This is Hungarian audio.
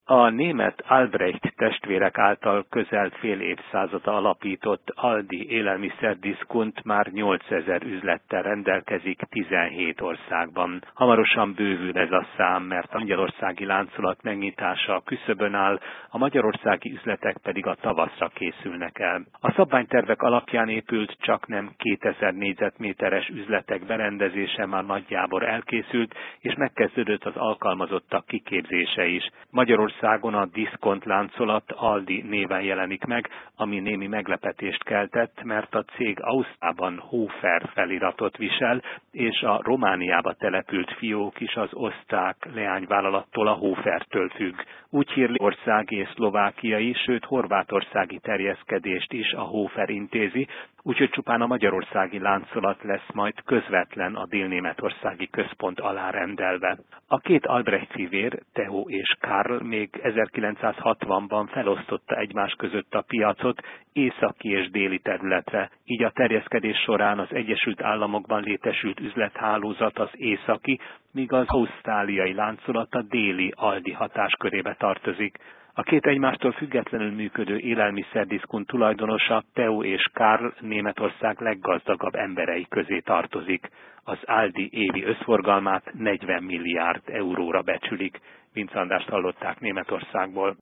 A német Albrecht testvérek által közel fél évszázada alapított Aldi élelmiszerdiszkont már 8000 üzlettel rendelkezik 17 országban. Hamarosan bővül ez a szám, mert a magyarországi láncolat megnyitása a küszöbön áll, a magyarországi üzletek pedig a tavaszra készülnek el. A szabványtervek alapján épült csaknem 2000 négyzetméteres üzletek berendezése már nagyjából elkészült, és megkezdődött az alkalmazottak kiképzése is. Magyarországon a diszkont láncolat Aldi néven jelenik meg, ami némi meglepetést keltett, mert a cég Ausztriában Hofer feliratot visel, és a Romániába települt fiók is az osztrák leányvállalattól, a Hofertől függ. Úgy hírli országi és szlovákiai, sőt horvátországi terjeszkedést is a Hofer intézi, úgyhogy csupán a magyarországi láncolat lesz majd közvetlen a délnémetországi központ alá rendelve. A két Albrecht fivér, Theo és Karl még 1960-ban felosztotta egymás között a piacot északi és déli területre, így a terjeszkedés során az Egyesült Államokban létesült üzlethálózat az északi, míg az ausztráliai láncolat a déli Aldi hatáskörébe tartozik. A két egymástól függetlenül működő élelmiszerdiszkont tulajdonosa, Theo és Karl Németország leggazdagabb emberei közé tartozik. Az Aldi évi összforgalmát 40 milliárd euróra becsülik. Vince Andrást hallották Németországból.